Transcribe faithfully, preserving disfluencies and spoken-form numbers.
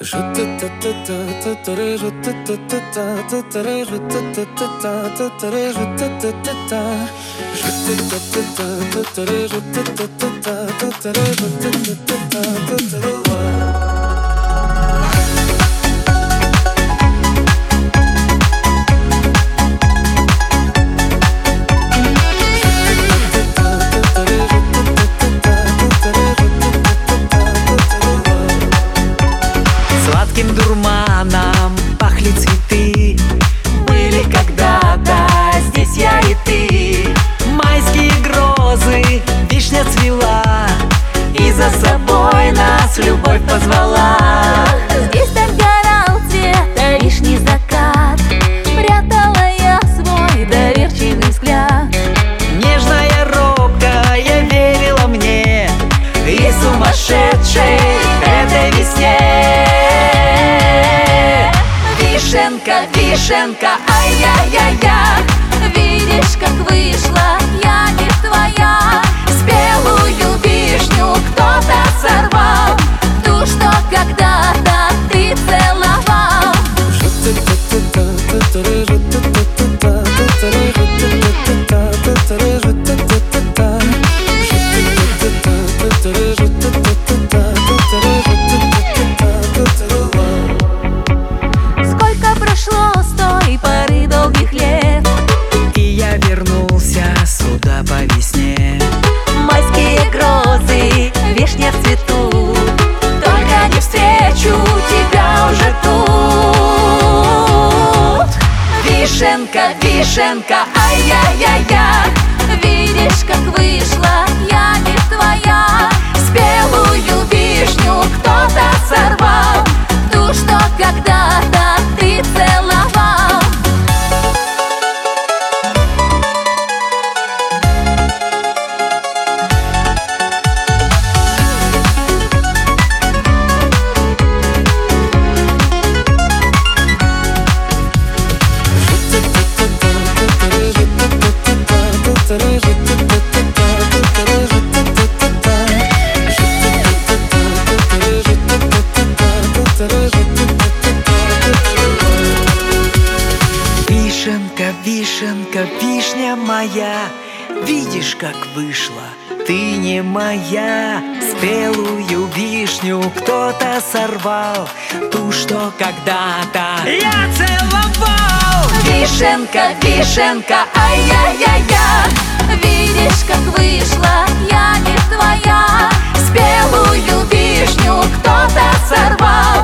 Сладким дурманом пахли цветы. Были когда-то здесь я и ты. Майские грозы, вишня цвела, и за собой нас любовь позвала. Здесь так горал цвета вишни закат, прятала я свой доверчивый взгляд. Нежная, робкая верила мне, и сумасшедшей этой весне. Вишенка, вишенка, ай-яй-яй-я, Видишь, как вышла, я не твоя. Спелую вишню кто-то сорвал, ту, что когда-то ты целовал. Сколько прошло с той поры долгих лет, и я вернулся сюда по весне. майские грозы, вишня в цвету, только не встречу тебя уже тут. Вишенка, вишенка, ай-яй-яй-я, видишь, как вышла, я не твоя. Спелую вишню кто-то сорвал, ту, что когда-то ты целовал. Вишенка, вишенка, вишня моя, видишь, как вышла, ты не моя. Спелую вишню кто-то сорвал, ту, что когда-то я целовал. Вишенка, вишенка, ай-яй-яй-я, видишь, как вышла, я не твоя. Спелую вишню кто-то сорвал,